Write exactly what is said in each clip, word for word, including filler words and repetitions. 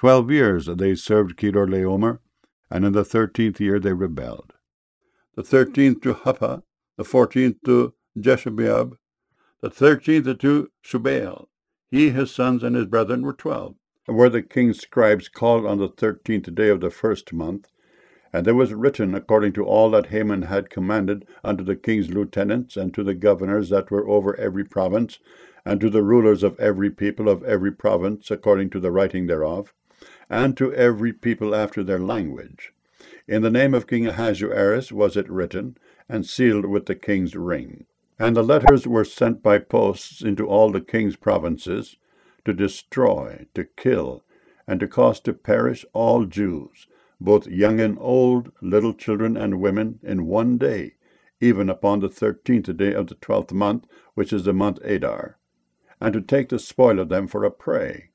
twelve years they served Kedorlaomer, and in the thirteenth year they rebelled. The thirteenth to Huppah, the fourteenth to Jeshebeab, the thirteenth to Shubael. He, his sons, and his brethren were twelve. Where the king's scribes called on the thirteenth day of the first month, and there was written according to all that Haman had commanded unto the king's lieutenants, and to the governors that were over every province, and to the rulers of every people of every province, according to the writing thereof, and to every people after their language. In the name of King Ahasuerus was it written, and sealed with the king's ring. And the letters were sent by posts into all the king's provinces, to destroy, to kill, and to cause to perish all Jews, both young and old, little children and women, in one day, even upon the thirteenth day of the twelfth month, which is the month Adar, and to take the spoil of them for a prey.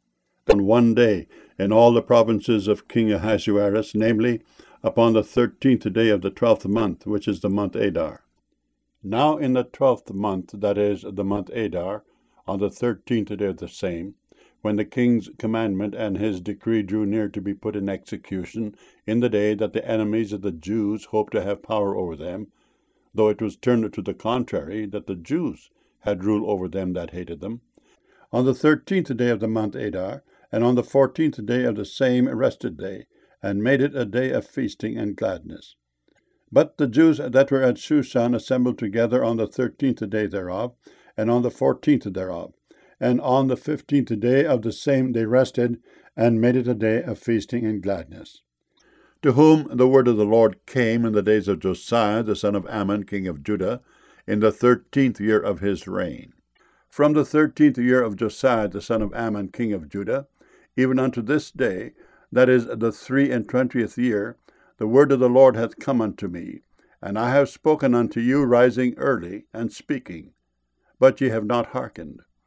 On one day, in all the provinces of King Ahasuerus, namely, upon the thirteenth day of the twelfth month, which is the month Adar. Now in the twelfth month, that is, the month Adar, on the thirteenth day of the same, when the king's commandment and his decree drew near to be put in execution, in the day that the enemies of the Jews hoped to have power over them, though it was turned to the contrary, that the Jews had rule over them that hated them, on the thirteenth day of the month Adar, and on the fourteenth day of the same rested day, and made it a day of feasting and gladness. But the Jews that were at Shushan assembled together on the thirteenth day thereof, and on the fourteenth thereof, and on the fifteenth day of the same they rested, and made it a day of feasting and gladness. To whom the word of the Lord came in the days of Josiah the son of Ammon king of Judah, in the thirteenth year of his reign. From the thirteenth year of Josiah the son of Ammon king of Judah, even unto this day, that is the three and twentieth year, the word of the Lord hath come unto me, and I have spoken unto you rising early and speaking, but ye have not hearkened.